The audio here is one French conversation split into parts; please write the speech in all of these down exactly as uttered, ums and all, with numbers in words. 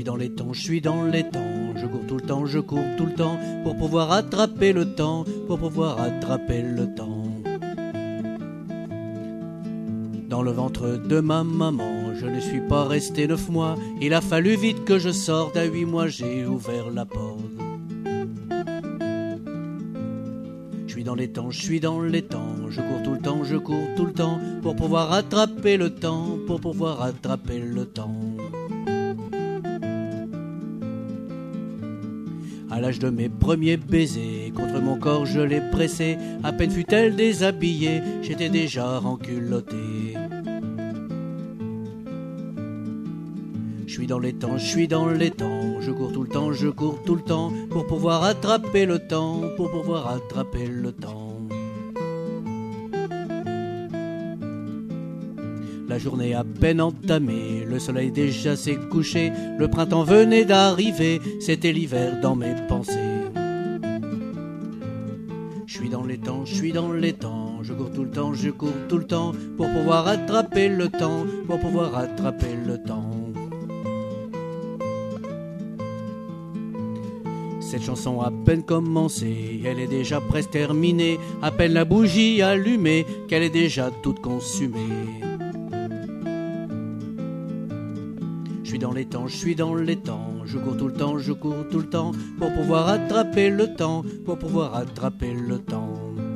dans les temps, je suis dans les temps. Je cours tout le temps, je cours tout le temps pour pouvoir attraper le temps, pour pouvoir attraper le temps. Dans le ventre de ma maman, je ne suis pas resté neuf mois. Il a fallu vite que je sorte, à huit mois j'ai ouvert la porte. Je suis dans les temps, je suis dans les temps. Je cours tout le temps, je cours tout le temps pour pouvoir attraper le temps, pour pouvoir attraper le temps. À l'âge de mes premiers baisers, contre mon corps je l'ai pressé. À peine fut-elle déshabillée, j'étais déjà renculotté. Je suis dans les temps, je suis dans les temps. Je cours tout le temps, je cours tout le temps pour pouvoir attraper le temps, pour pouvoir attraper le temps. La journée à peine entamée, le soleil déjà s'est couché, le printemps venait d'arriver, c'était l'hiver dans mes pensées. Je suis dans les temps, je suis dans les temps, je cours tout le temps, je cours tout le temps pour pouvoir attraper le temps, pour pouvoir attraper le temps. Cette chanson à peine commencée, elle est déjà presque terminée, à peine la bougie allumée, qu'elle est déjà toute consumée. Je suis dans les temps, je suis dans les temps, je cours tout le temps, je cours tout le temps pour pouvoir attraper le temps, pour pouvoir attraper le temps.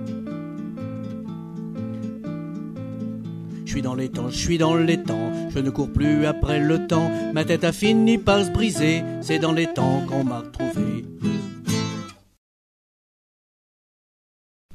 Je suis dans les temps, je suis dans les temps, je ne cours plus après le temps, ma tête a fini par se briser, c'est dans les temps qu'on m'a retrouvé.